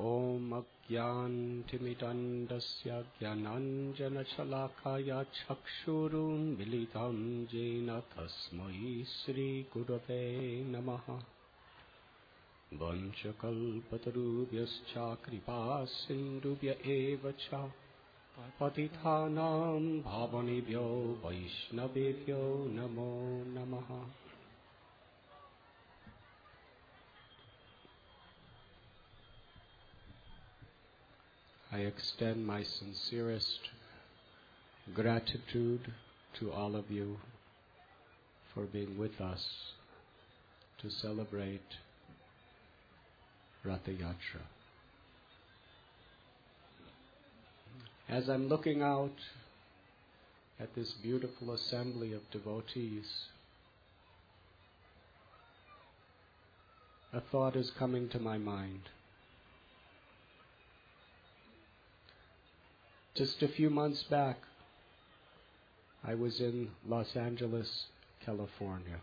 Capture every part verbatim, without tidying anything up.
Om Ajnantimidandasya Jnananjanashalakaya Chakshurum Militam Jena Tasmai Sri Gurave Namaha. Vanchakalpatarubhyascha kripa sindubhya eva cha patithanam bhavanebhyo vaishnavebhyo namo namaha. I extend my sincerest gratitude to all of you for being with us to celebrate Ratha Yatra. As I'm looking out at this beautiful assembly of devotees, a thought is coming to my mind. Just a few months back, I was in Los Angeles, California.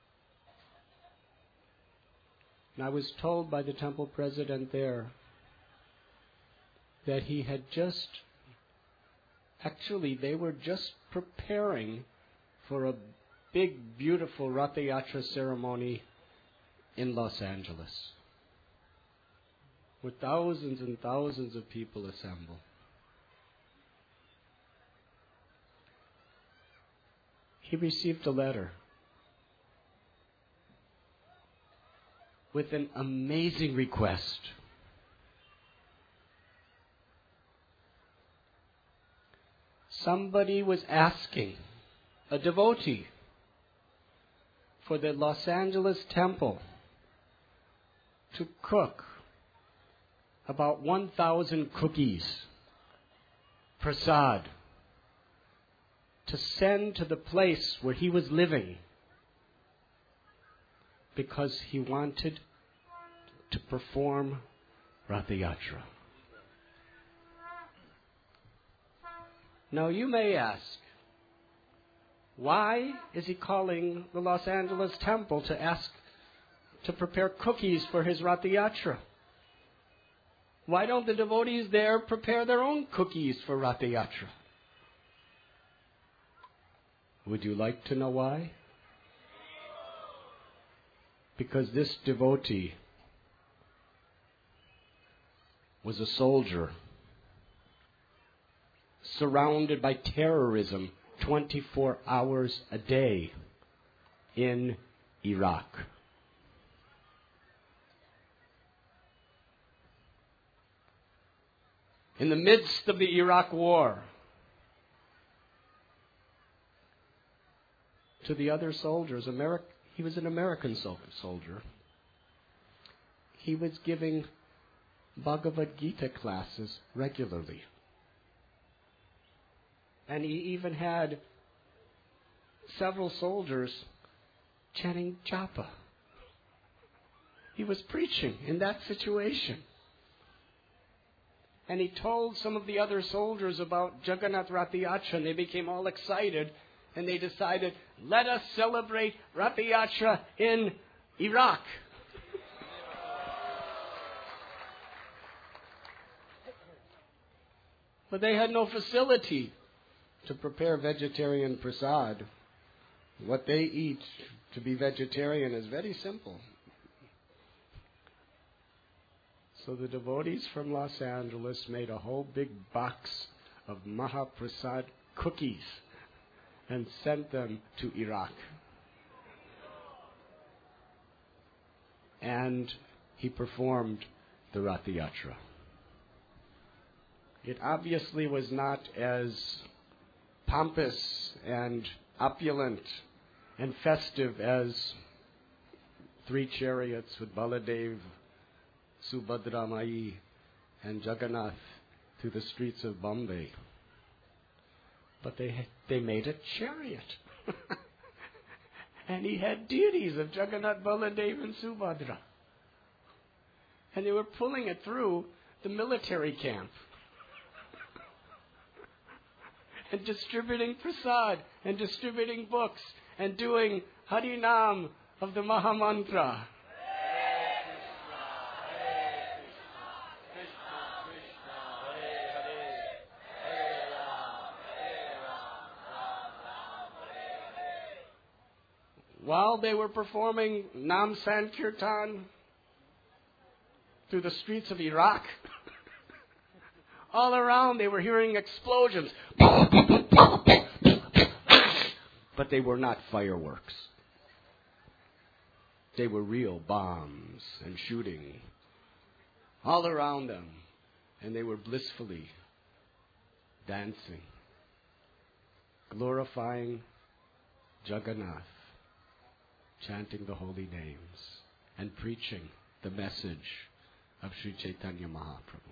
And I was told by the temple president there that he had just, actually they were just preparing for a big, beautiful Ratha Yatra ceremony in Los Angeles, with thousands and thousands of people assembled. He received a letter with an amazing request. Somebody was asking, a devotee, for the Los Angeles temple to cook about one thousand cookies, prasad, to send to the place where he was living, because he wanted to perform Ratha Yatra. Now you may ask, why is he calling the Los Angeles temple to ask to prepare cookies for his Ratha Yatra? Why don't the devotees there prepare their own cookies for Ratha Yatra? Would you like to know why? Because this devotee was a soldier surrounded by terrorism twenty-four hours a day in Iraq. In the midst of the Iraq war, to the other soldiers, Ameri- he was an American sol- soldier. He was giving Bhagavad Gita classes regularly. And he even had several soldiers chanting japa. He was preaching in that situation. And he told some of the other soldiers about Jagannath Ratha Yatra, and they became all excited. And they decided, let us celebrate Ratha Yatra in Iraq. But they had no facility to prepare vegetarian prasad. What they eat to be vegetarian is very simple. So the devotees from Los Angeles made a whole big box of Mahaprasad cookies and sent them to Iraq. And he performed the Ratha Yatra. It obviously was not as pompous and opulent and festive as three chariots with Baladev, Subhadra Mai, and Jagannath through the streets of Bombay. But they they made a chariot. And he had deities of Jagannath, Baladev, and Subhadra. And they were pulling it through the military camp. And distributing prasad, and distributing books, and doing Harinam of the Mahamantra. while they were performing Nam Sankirtan through the streets of Iraq, all around they were hearing explosions. But they were not fireworks. They were real bombs and shooting all around them. And they were blissfully dancing, glorifying Jagannath, chanting the holy names, and preaching the message of Sri Chaitanya Mahaprabhu.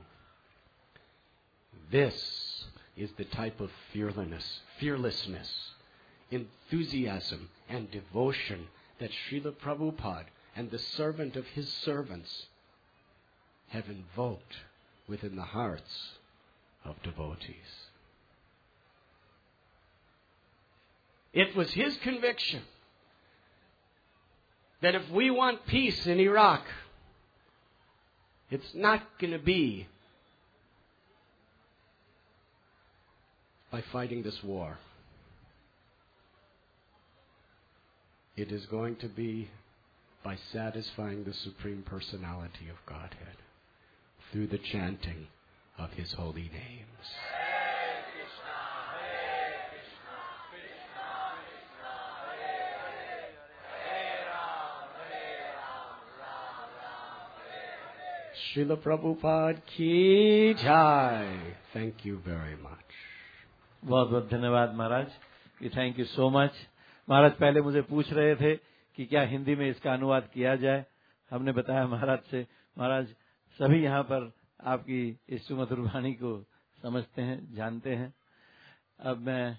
This is the type of fearlessness, fearlessness, enthusiasm, and devotion that Srila Prabhupada and the servant of his servants have invoked within the hearts of devotees. It was his conviction that if we want peace in Iraq, it's not going to be by fighting this war. It is going to be by satisfying the Supreme Personality of Godhead through the chanting of His holy names. Srila Prabhupada ki jai. Thank you very much. बहुत बहुत धन्यवाद महाराज. We thank you so much. महाराज पहले मुझे पूछ रहे थे कि क्या हिंदी में इसका अनुवाद किया जाए. हमने बताया महाराज से, महाराज सभी यहाँ पर आपकी इस सुमधुर वाणी को समझते हैं, जानते हैं. अब मैं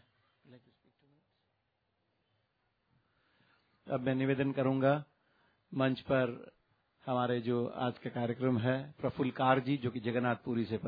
अब मैं निवेदन करूंगा मंच पर हमारे जो आज का कार्यक्रम है प्रफुल्ल कार जी, जो कि जगन्नाथपुरी से